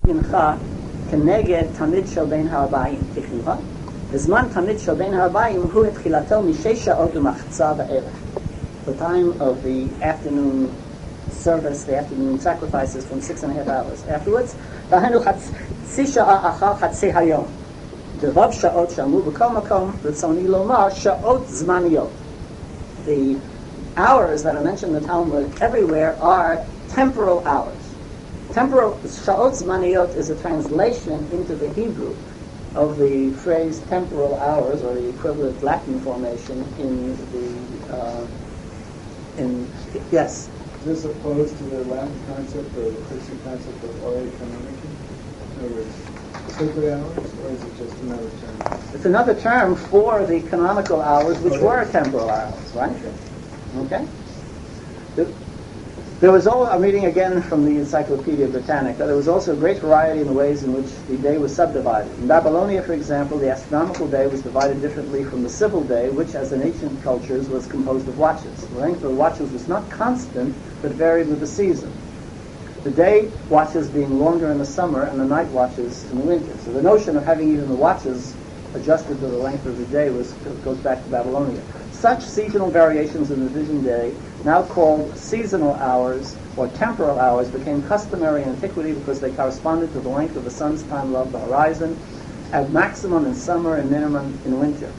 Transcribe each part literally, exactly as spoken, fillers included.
מנחה כנגד תמיד של בין הארבעים, ככתיבה. בזמן תמיד של בין הארבעים הוא התחילתו משש שעות ומחצה בערב. The time of the afternoon service, the afternoon sacrifices from six and a half hours afterwards. דהיינו חצי שעה אחר חצי היום. ברוב שעות שאמרו בכל מקום, רצוני לומר, שעות זמניות. The hours that are mentioned in the Talmud everywhere are temporal hours. Temporal, sha'ot zmaniyot is a translation into the Hebrew of the phrase temporal hours, or the equivalent Latin formation in the, uh, in, yes? Is this opposed to the Latin concept or the Christian concept of ore canonici? In other words, sacred hours, or is it just another term? It's another term for the canonical hours, which oh, were temporal hours, right? Okay? There was all, I'm reading again from the Encyclopedia Britannica, there was also a great variety in the ways in which the day was subdivided. In Babylonia, for example, the astronomical day was divided differently from the civil day, which, as in ancient cultures, was composed of watches. The length of the watches was not constant, but varied with the season. The day watches being longer in the summer and the night watches in the winter. So the notion of having even the watches adjusted to the length of the day was goes back to Babylonia. Such seasonal variations in the vision day, now called seasonal hours or temporal hours, became customary in antiquity because they corresponded to the length of the sun's time above the horizon, at maximum in summer and minimum in winter.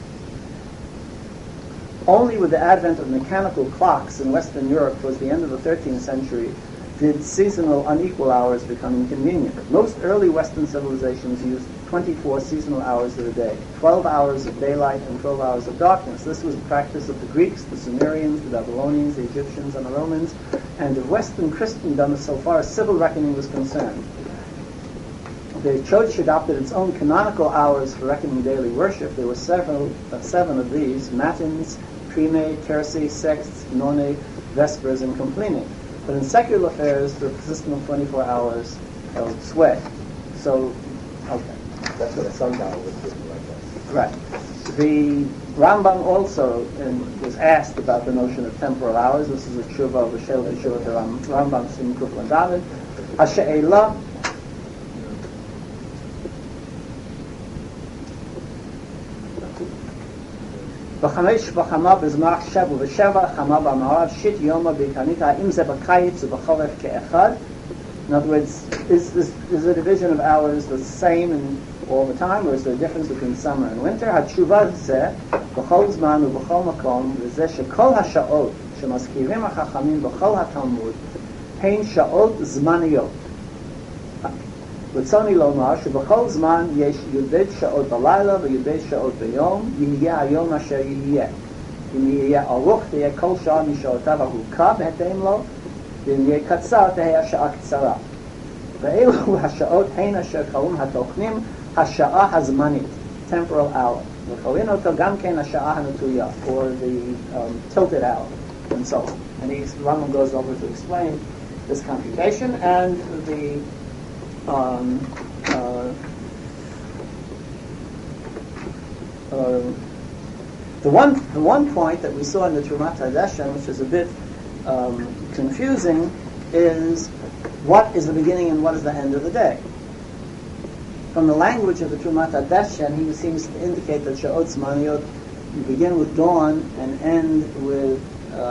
Only with the advent of mechanical clocks in Western Europe towards the end of the thirteenth century did seasonal unequal hours become inconvenient. Most early Western civilizations used twenty-four seasonal hours of the day, twelve hours of daylight and twelve hours of darkness. This was the practice of the Greeks, the Sumerians, the Babylonians, the Egyptians, and the Romans, and of Western Christendom so far as civil reckoning was concerned. The Church adopted its own canonical hours for reckoning daily worship. There were several, uh, seven of these: matins, prime, terci, sexts, none, vespers, and complening. But in secular affairs, the system of twenty-four hours held sway. So, okay. That's what a sundial was written like that. Right. The Rambam also in, was asked about the notion of temporal hours. This is a tshuva of the Shel Tshuva the Ram, Rambam Sim Kuflan David. Hashe'ela. בחמש וחמה בזמח שבע ושבע, חמה במערב, שיט יומה בקנית, האם זה בקיץ ובחורף כאחד? In other words, is, is, is the division of hours the same in all the time, or is there a difference between summer and winter? התשובה זה, בכל זמן ובכל מקום, וזה שכל השעות שמזכירים החכמים בכל התלמוד, הן שעות זמניות. רצוני לומר שבכל זמן יש י"ב שעות בלילה וי"ב שעות ביום, יהיה היום אשר יהיה. אם יהיה ארוך תהיה כל שעה משעותיו ארוכה בהתאם לו, ואם יהיה קצר תהיה השעה קצרה. ואלו השעות הן אשר קוראים התוכנים השעה הזמנית, temporal hour. וקוראים אותו גם כן השעה הנטויה, or the um, tilted hour, and so on. And he, Rambam goes over to explain this computation and the Um, uh, uh, the one the one point that we saw in the Trumat HaDeshen, which is a bit um, confusing, is what is the beginning and what is the end of the day. From the language of the Trumat HaDeshen, he seems to indicate that Sha'ot Zmaniyot, you begin with dawn and end with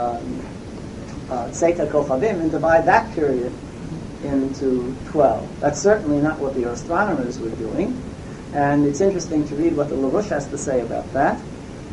Tzeta Kochavim, and divide that period into twelve. That's certainly not what the astronomers were doing, and it's interesting to read what the Larush has to say about that.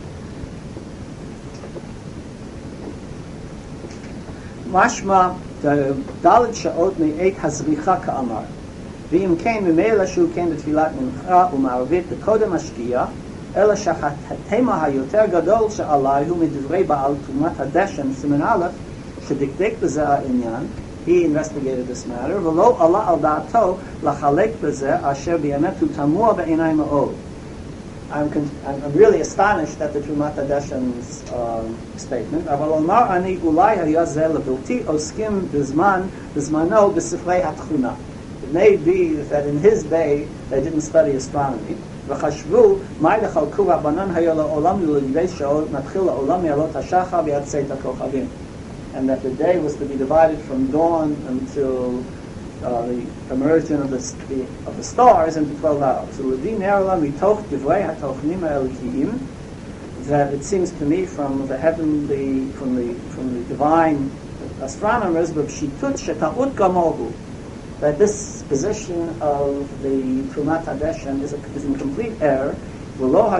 Mashma Dalet Sha'ot Me'et Hazricha Ka'amar V'im Ken Memela Shu Ken B'Tfilat Mincha U'Ma'arvit B'Kodem Hashkiya Ela Shachatema HaYoter Gadol She'alayhu Midivrei Ba'al Tumat HaDeshen Simen Aleph Shedikdek B'Zeh Ha'inyan. He investigated this matter. V'lo Allah al da'ato lachalek b'zeh asher b'yamet hu tamua b'einay ma'od. I'm con- I'm really astonished at the Trumat HaDeshen's um, statement. Aval omar ani ulai hayazeh levilti oskim b'zman b'zmano b'sifrei hatchuna. It may be that in his day they didn't study astronomy. V'chashvu may lechalku rabbanan hayo la'olam l'yivei sha'ot matchil la'olam yalot hashachar b'yad tzeit ha'kochavim. And that the day was to be divided from dawn until uh, the immersion of the, the of the stars into twelve hours. So Ledin Erla mitoch divrei hatochnim ha'elokim, that it seems to me from the heavenly, from the from the divine astronomers, but shitut sheta'ut gamogu, that this position of the Trumat HaDeshen is, is in complete error. So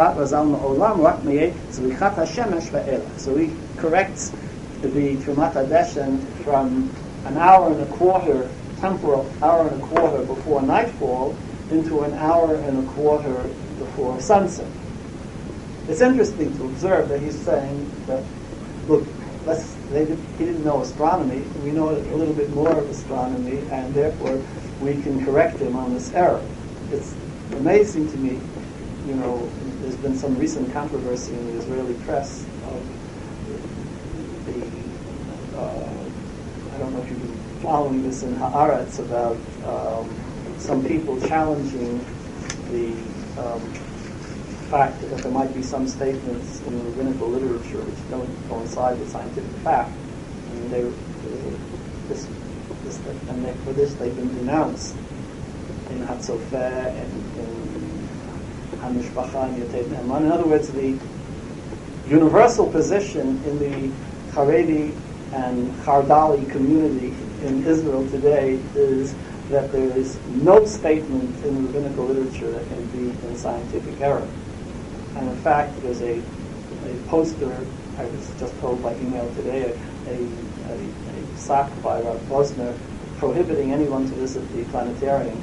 he corrects the Trumat HaDeshen from an hour and a quarter, temporal hour and a quarter before nightfall, into an hour and a quarter before sunset. It's interesting to observe that he's saying that, look, let's, they did, he didn't know astronomy, we know a little bit more of astronomy, and therefore we can correct him on this error. It's amazing to me, you know, there's been some recent controversy in the Israeli press of the, uh, I don't know if you've been following this in Haaretz, about um, some people challenging the um, fact that there might be some statements in the rabbinical literature which don't coincide with scientific fact, and they, this, this, and they, for this they've been denounced in Hatzofeh and in HaMishpacha and Yotev Ne'eman. In other words, the universal position in the Haredi and Chardali community in Israel today is that there is no statement in the rabbinical literature that can be in scientific error. And in fact, there's a, a poster, I was just told by email today, a, a, a, a sock by Rav Bosner prohibiting anyone to visit the planetarium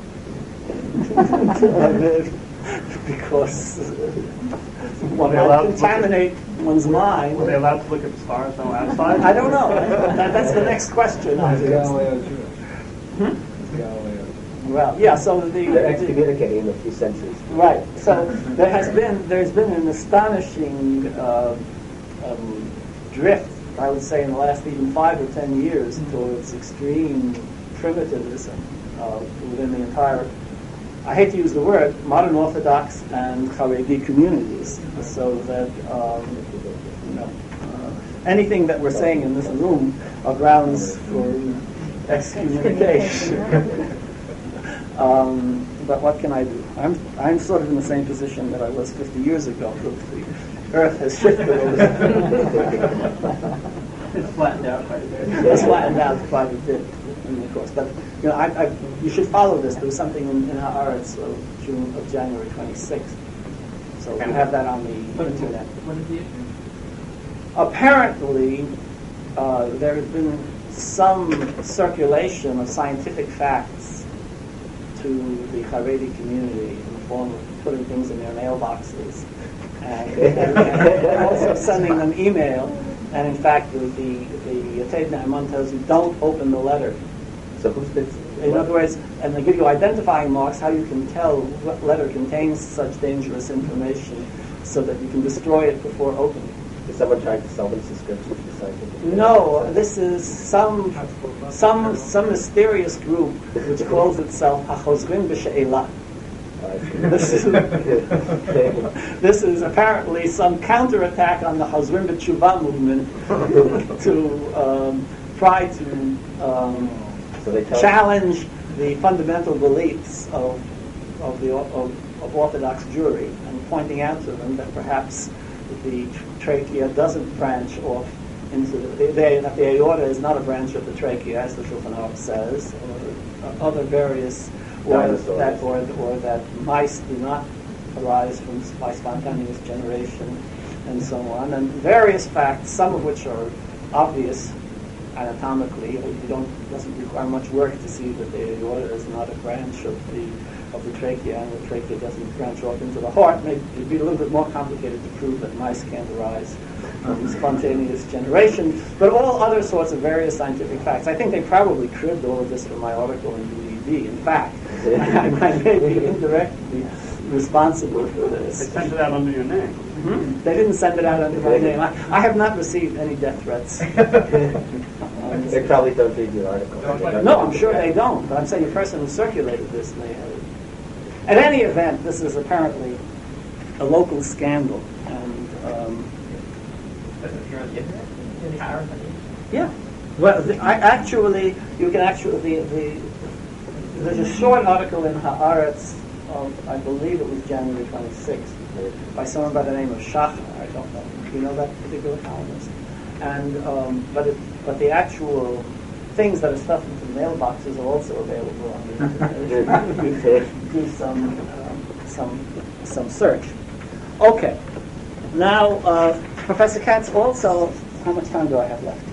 because one might contaminate one's mind. Were they allowed to look at the stars though outside? I don't know. That, that's the next question. Hmm? Well, yeah. So the they're excommunicating in a few centuries. Right. So there has been there's been an astonishing uh, um, drift, I would say, in the last even five or ten years towards extreme primitivism uh, within the entire, I hate to use the word, modern Orthodox and Haredi communities. So that um, you know uh, anything that we're saying in this room are grounds for excommunication. Um, but what can I do? I'm I'm sort of in the same position that I was fifty years ago. The Earth has shifted a little bit. It's flattened out quite a bit. It's flattened out quite a bit in the course. But you know, I, I, you should follow this. There was something in, in Haaretz of June of January twenty-sixth. So we have that on the internet. What is the issue? Apparently, uh, there has been some circulation of scientific facts to the Haredi community in the form of putting things in their mailboxes and, and, and also sending them email. And in fact, the the, the Yotev Ne'eman tells you don't open the letter. So who's been? In other words, and they give you identifying marks how you can tell what letter contains such dangerous information, so that you can destroy it before opening. Is someone trying to sell them subscriptions to scientific? No, this is some some some mysterious group which calls itself Hachozrim B'She'elah. This is, this is apparently some counterattack on the Chozrim B'Tshuva movement to um, try to um, so they challenge the fundamental beliefs of of the of, of Orthodox Jewry, and pointing out to them that perhaps the trachea doesn't branch off into the, they, that the aorta is not a branch of the trachea, as the Shulchan Aruch says, or uh, other various, or that, or, or that mice do not arise from by spontaneous generation, and so on, and various facts, some of which are obvious anatomically. You don't it doesn't require much work to see that the aorta is not a branch of the of the trachea, and the trachea doesn't branch off into the heart. Maybe it'd be a little bit more complicated to prove that mice can't arise from spontaneous generation, but all other sorts of various scientific facts. I think they probably cribbed all of this from my article in D E D. In fact, I, I may be indirectly responsible for this. They sent it out under your name. Mm-hmm. They didn't send it out under my name. I, I have not received any death threats. They probably don't read your article. No, I'm sure they don't, but I'm saying the person who circulated this may have. At any event, this is apparently a local scandal, and um, yeah. Well, the, I, actually, you can actually the, the there's a short article in Haaretz of, I believe it was January twenty-sixth, by someone by the name of Shachar. I don't know. Do you know that particular columnist? And um, but it, but the actual things that are stuffed into the mailboxes are also available on the internet. Do some um, some some search. Okay. Now, uh, Professor Katz also. How much time do I have left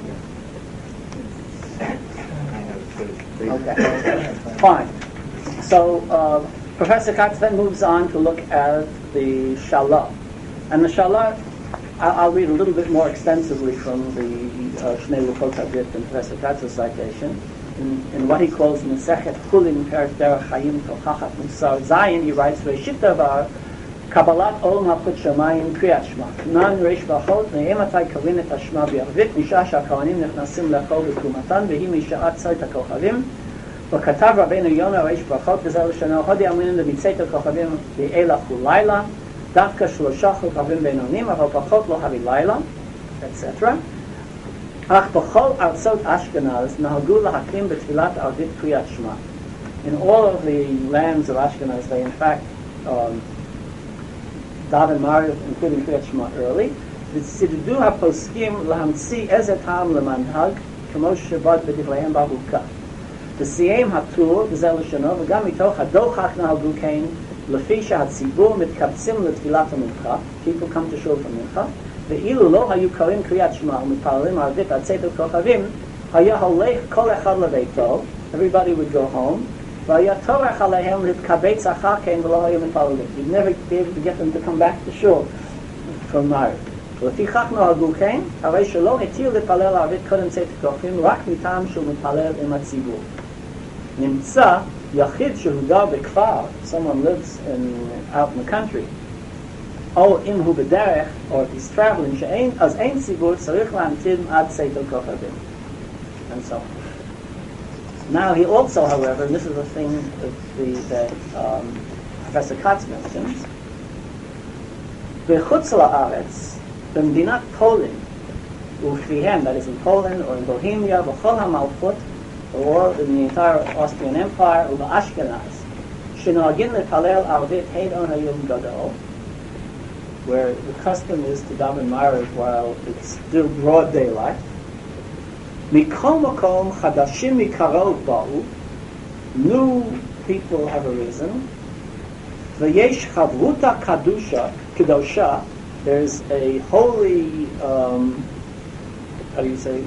here? Okay. Fine. So uh, Professor Katz then moves on to look at the Shalah, and the Shalah. I'll read a little bit more extensively from the uh, Shnei Lukot Hadith and Professor Katz's citation. In, in what he calls Mesechet Chulin Perek Derech Hayim Tochachat Musar Zayin, he writes, Reishit Davar, Kabbalat Ol Malchut Shamayim Kriyat Shema. Nan Reish Bachot, Ne'ematai Kavin Et Hashma B'Yarvit, Misha Sha'akawanim Nechnasim Lechol B'Kumatan, V'hi Misha'at Tzait HaKochavim, וכתב רבינו יונה reish ברכות בזה לשנה, הודי אמרין למצית הכוכבים באילך ולילה, דווקא שלושה כוכבים בינונים, אבל פחות לא הביא לילה, et cetera. אך בכל ארצות אשכנז נהגו להקדים בתפילת ערבית קריאת שמע. In all of the lands of Ashkenaz, they in fact um, daven Mariv, including קריאת שמע early. וצידדו הפוסקים להמציא איזה טעם למנהג, כמו שבד בדבריהם באבוקה. וסיים הטור, וזה לשונו, וגם מתוך הדוחק נהגו כן, לפי שהציבור מתקבצים לתפילת המנחה, people come to show for מנחה, ואילו לא היו קוראים קריאת שמע ומתפללים ערבית עד צאת הכוכבים, היה הולך כל אחד לביתו, everybody would go home, והיה טורח עליהם להתקבץ אחר כן ולא היו מתפללים. You'd never be able to get them to come back to shul from Mariv. ולפי כך נהגו כן, הרי שלא התיר לפלל ערבית קודם צאת הכוכבים, רק מטעם שהוא מתפלל עם הציבור. נמצא יחיד שהוא גר בכפר, someone lives in, out in the country, או אם הוא בדרך, or he's traveling, שאין, אז אין ציבור, צריך להמתין עד צאת הכוכבים. And so on. Now he also, however, and this is the thing that, the, that um, Professor Katz mentions, בחוץ לארץ, במדינת פולין, ובפיהם, that is in Poland or in Bohemia, בכל המלכות, or in the entire Austrian Empire, ובאשכנז, שנוהגים לפלל ערבית ה' היום גדול, where the custom is to daven Mariv while it's still broad daylight. מכל מקום חדשים מקרוב באו, new people have arisen, ויש חברותה קדושה, קדושה, there's a holy, um, how do you say,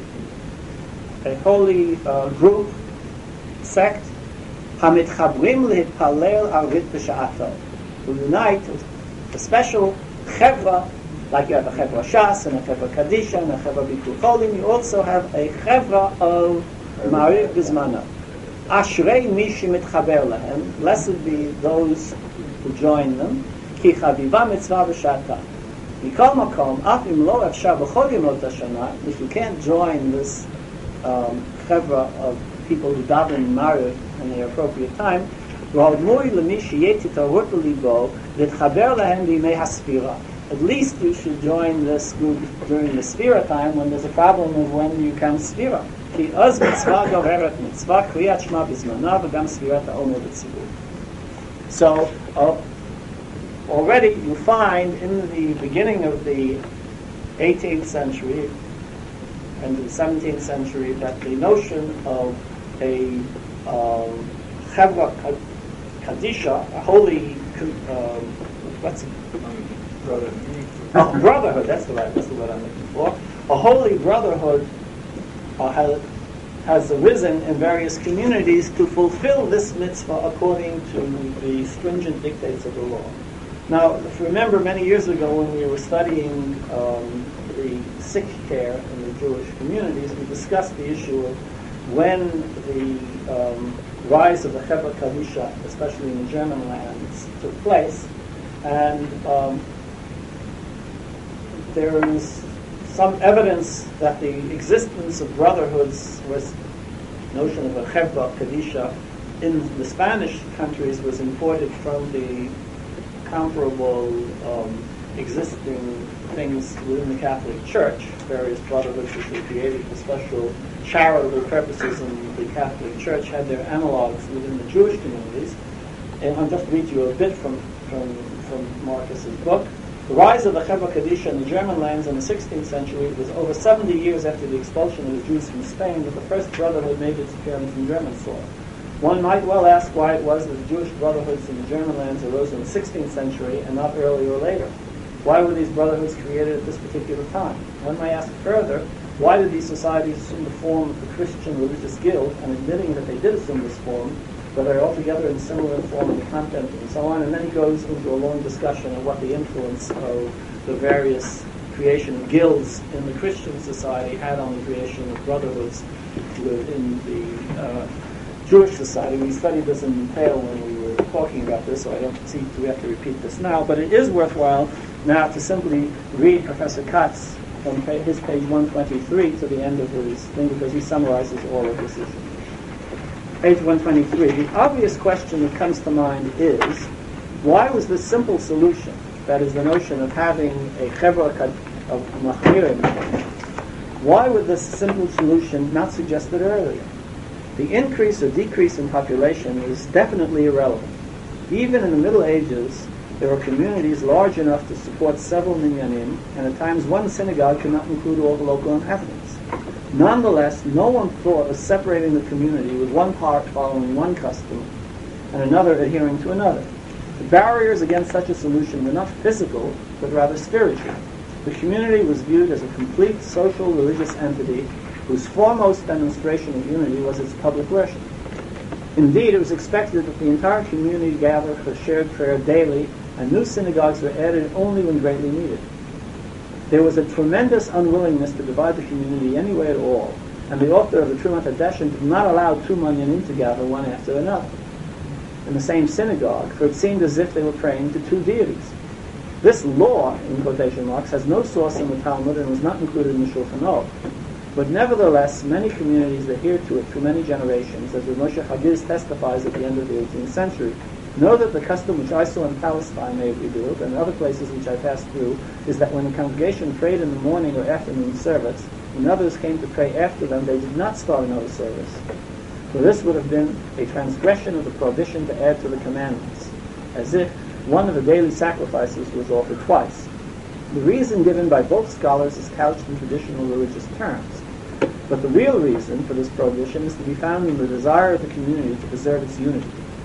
a holy uh, group, sect, המתחברים להתפלל ערבית בשעתו, who unite a special chevra, like you have a chevra shas and a chevra kadisha and a chevra bikur cholim, you also have a chevra of Mariv Bizmana. Ashrei mi shemitchaber lahem, blessed be those who join them, ki chaviva mitzvah b'shata. Mikol makom, af im lo efshar b'chol yemot hashana, if you can't join this um, chevra of people who daven Mariv in the appropriate time, v'hodmui l'mi sheyeti torut l'libo, v'tchaber lahem b'yimei haspira. At least you should join this group during the Sphira time when there's a problem of when you count Sphira. Ki oz mitzvah goveret mitzvah kriyat shema bizmana v'gam Sfirat ha'omer b'tzibur. So, uh, already you find in the beginning of the eighteenth century and the seventeenth century that the notion of a um, chevra kadisha, a holy, um, what's it? Brotherhood. Oh, brotherhood, that's the right, that's the word I'm looking for. A holy brotherhood uh, has, has arisen in various communities to fulfill this mitzvah according to the stringent dictates of the law. Now, if you remember many years ago when we were studying um, the sick care in the Jewish communities, we discussed the issue of when the um, rise of the Chevra Kadisha, especially in the German lands, took place. And um, there is some evidence that the existence of brotherhoods was notion of a chevra kadisha in the Spanish countries was imported from the comparable um, existing things within the Catholic Church, various brotherhoods which were created for special charitable purposes in the Catholic Church had their analogs within the Jewish communities. And I'll just read you a bit from, from, from Marcus's book. The rise of the Chevra Kadisha in the German lands in the sixteenth century was over seventy years after the expulsion of the Jews from Spain that the first brotherhood made its appearance in German soil. One might well ask why it was that the Jewish brotherhoods in the German lands arose in the sixteenth century and not earlier or later. Why were these brotherhoods created at this particular time? One may ask further, why did these societies assume the form of the Christian religious guild, and admitting that they did assume this form, but they're altogether in similar form and content and so on, and then he goes into a long discussion of what the influence of the various creation of guilds in the Christian society had on the creation of brotherhoods within the uh, Jewish society. We studied this in detail when we were talking about this, so I don't see we have to repeat this now, but it is worthwhile now to simply read Professor Katz from his page one twenty-three to the end of his thing, because he summarizes all of this issue. Page one twenty-three, the obvious question that comes to mind is, why was this simple solution, that is the notion of having a chevra of machmirim, why would this simple solution not suggested earlier? The increase or decrease in population is definitely irrelevant. Even in the Middle Ages, there were communities large enough to support several minyanim, and at times one synagogue could not include all the local inhabitants. Nonetheless, no one thought of separating the community with one part following one custom and another adhering to another. The barriers against such a solution were not physical, but rather spiritual. The community was viewed as a complete social religious entity whose foremost demonstration of unity was its public worship. Indeed, it was expected that the entire community gather for shared prayer daily, and new synagogues were added only when greatly needed. There was a tremendous unwillingness to divide the community any way at all, and the author of the Trumat HaDeshen did not allow two minyanim to gather one after another in the same synagogue, for it seemed as if they were praying to two deities. This law, in quotation marks, has no source in the Talmud and was not included in the Shulchan Aruch. But nevertheless, many communities adhered to it through many generations, as Moshe Hagiz testifies at the end of the eighteenth century. Know that the custom which I saw in Palestine may have revealed, and other places which I passed through, is that when the congregation prayed in the morning or afternoon service, when others came to pray after them, they did not start another service. For this would have been a transgression of the prohibition to add to the commandments, as if one of the daily sacrifices was offered twice. The reason given by both scholars is couched in traditional religious terms. But the real reason for this prohibition is to be found in the desire of the community to preserve its unity.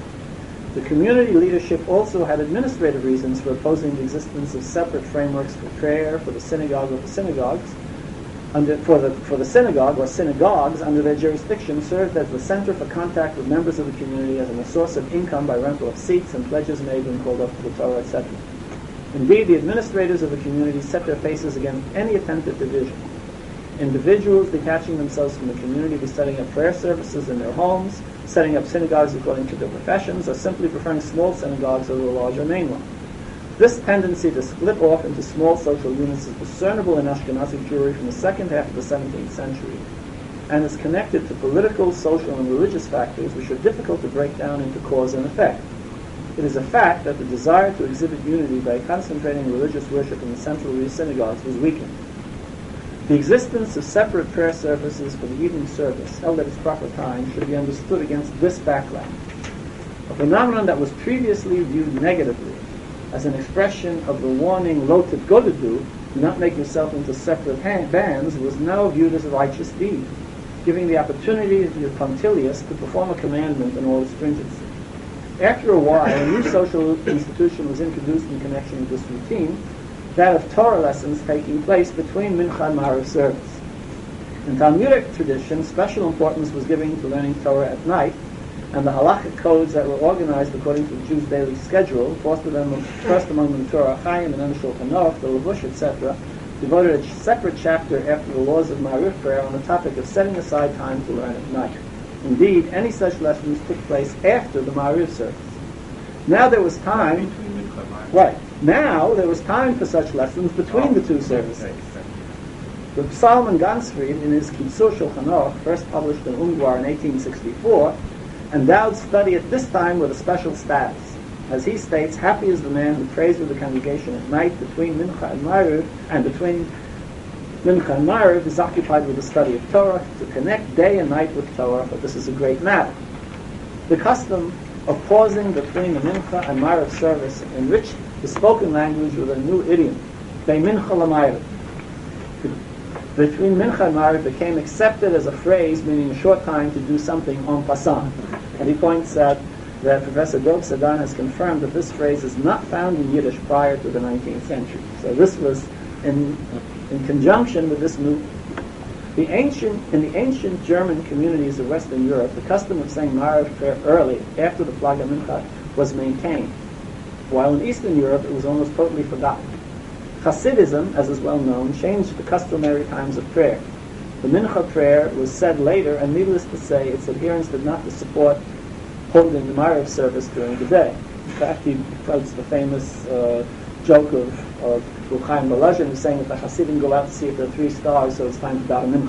The community leadership also had administrative reasons for opposing the existence of separate frameworks for prayer for the synagogue or for synagogues. Under, for, the, for the synagogue or synagogues under their jurisdiction served as the center for contact with members of the community, as a source of income by rental of seats and pledges made when called up to the Torah, et cetera. Indeed, the administrators of the community set their faces against any attempt at division. Individuals detaching themselves from the community were setting up prayer services in their homes, setting up synagogues according to their professions, or simply preferring small synagogues over the larger main one. This tendency to split off into small social units is discernible in Ashkenazi Jewry from the second half of the seventeenth century, and is connected to political, social, and religious factors which are difficult to break down into cause and effect. It is a fact that the desire to exhibit unity by concentrating religious worship in the central synagogues was weakened. The existence of separate prayer services for the evening service, held at its proper time, should be understood against this background. A phenomenon that was previously viewed negatively as an expression of the warning lo titgodedu, do not make yourself into separate hand, bands, was now viewed as a righteous deed, giving the opportunity to the punctilious to perform a commandment in all its stringency. After a while, a new social institution was introduced in connection with this routine, that of Torah lessons taking place between Mincha and Ma'ariv service. In Talmudic tradition, special importance was given to learning Torah at night, and the halachic codes that were organized according to the Jews' daily schedule, first, them, first among them the Torah Chaim and then the Shulchan Aruch, the Levush, et cetera, devoted a separate chapter after the laws of Ma'ariv prayer on the topic of setting aside time to learn at night. Indeed, any such lessons took place after the Ma'ariv service. Now there was time... Right. Now there was time for such lessons between the two services. The Solomon Gansfried, in his Kitzur Shulchan Aruch, first published in Ungvar in eighteen sixty-four, endowed study at this time with a special status. As he states, happy is the man who prays with the congregation at night between Mincha and Ma'ariv, and between Mincha and Ma'ariv is occupied with the study of Torah, to connect day and night with Torah, but this is a great matter. The custom of pausing between the Mincha and Ma'ariv service enriched the spoken language with a new idiom, Bei Mincha LaMa'ariv. Between Mincha and Ma'ariv became accepted as a phrase meaning a short time to do something en passant. And he points out that Professor Dov Sadan has confirmed that this phrase is not found in Yiddish prior to the nineteenth century. So this was in, in conjunction with this new. The ancient, in the ancient German communities of Western Europe, the custom of saying Ma'ariv prayer early, after the Flaga Mincha, was maintained, while in Eastern Europe it was almost totally forgotten. Hasidism, as is well known, changed the customary times of prayer. The Mincha prayer was said later, and needless to say, its adherents did not support holding the Ma'ariv service during the day. In fact, he quotes the famous uh, joke of, of Reb Chaim Volozhin, who's saying that the Hasidim go out to see if there are three stars, so it's time to daven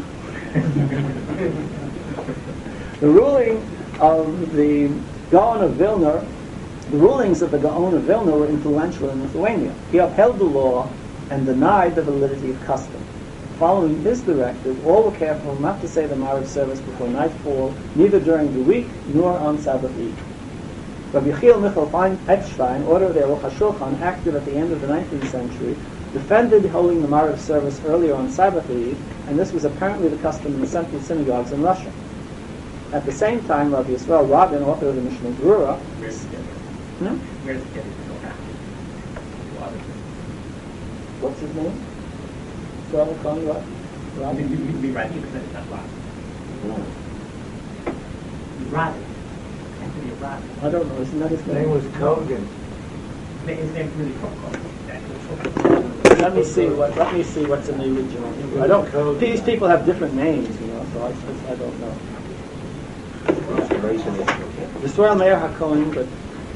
Mincha. The ruling of the Gaon of Vilna, the rulings of the Gaon of Vilna were influential in Lithuania. He upheld the law and denied the validity of custom. Following his directive, all were careful not to say the Ma'ariv service before nightfall, neither during the week nor on Sabbath Eve. Rabbi Yechiel Michal Epstein, author of the Aruch HaShulchan, active at the end of the nineteenth century, defended holding the Ma'ariv service earlier on Sabbath Eve, and this was apparently the custom in the central synagogues in Russia. At the same time, Rabbi Yisrael Rabin, author of the Mishnah Berurah, no? Where's the kid? What's his name? Yisrael Cohen what? Rabin? You can be right, you can say it's not Rabin. No. Rabin. Anthony Rabin. I don't know, isn't that his His name name? was Kogan. His name's really Kogan. Let me see what let me see what's in the original. I don't these people have different names, you know, so I, I don't know. Yisrael Meir HaKohen, but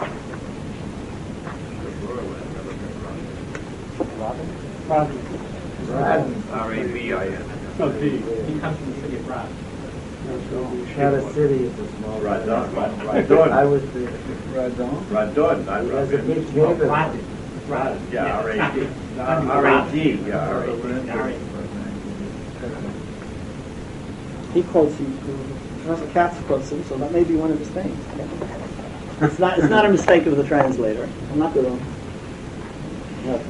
Rabin? Radin. Radin. R A B I N. No, D. He comes from the city of Radin. Not a city, it's a small. Radon, I Radon, was the Radon. Radon, not He has a big Radon. neighbor. Radin. Radin. Yeah, R A D. Yeah. R A D, yeah, R A D. R A D. He quotes you. Professor Katz quotes him, so that may be one of his things. It's not it's not a mistake of the translator. I'm not good on. No.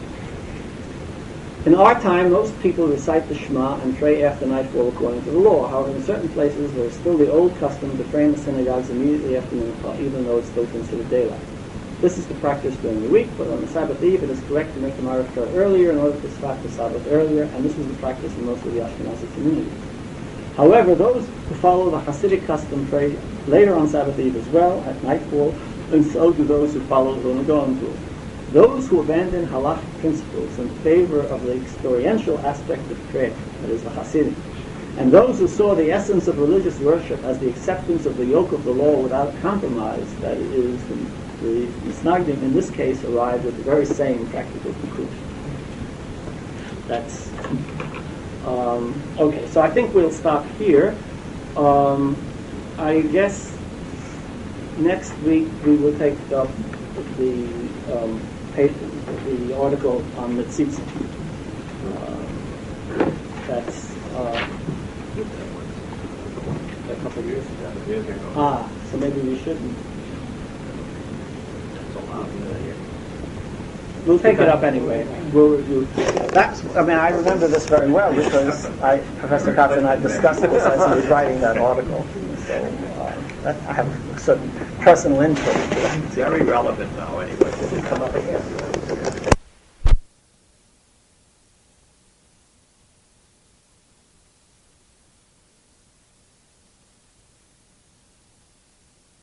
In our time, most people recite the Shema and pray after nightfall according to the law. However, in certain places, there is still the old custom to pray in the synagogues immediately after Mincha, even though it's still considered daylight. This is the practice during the week, but on the Sabbath Eve, it is correct to make the Ma'ariv prayer earlier in order to start the Sabbath earlier, and this was the practice in most of the Ashkenazi communities. However, those who follow the Hasidic custom pray later on Sabbath Eve as well, at nightfall, and so do those who follow the Gaon rule. Those who abandon halachic principles in favor of the experiential aspect of prayer, that is the Hasidim, and those who saw the essence of religious worship as the acceptance of the yoke of the law without compromise, that is, the, the Misnagdim in this case arrived at the very same practical conclusion. That's um, okay. So I think we'll stop here. Um, I guess next week we will take up the um, paper, the article on Mitzitz. Uh, that's uh, a couple of years ago. Ah, so maybe we shouldn't. We'll take it up anyway. We'll review. That's, I mean, I remember this very well because I, Professor Katz and I discussed this as he was writing that article. So uh, that, I have a certain personal interest. Very relevant now, anyway. Come up again.